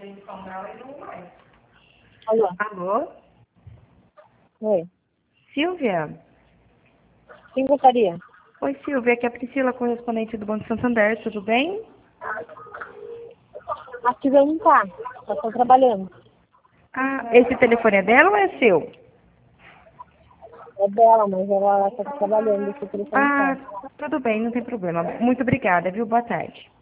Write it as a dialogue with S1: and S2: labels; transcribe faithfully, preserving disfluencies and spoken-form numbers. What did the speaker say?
S1: Alô?
S2: Alô?
S1: Oi.
S2: Silvia?
S1: Quem gostaria?
S2: Oi, Silvia, aqui é a Priscila, correspondente do Banco Santander, tudo bem?
S1: A Silvia não tá. Ela tá trabalhando.
S2: Ah, esse telefone é dela ou é seu?
S1: É dela, mas ela tá trabalhando. Esse telefone
S2: Ah,
S1: tá.
S2: tudo bem, não tem problema. Muito obrigada, viu? Boa tarde.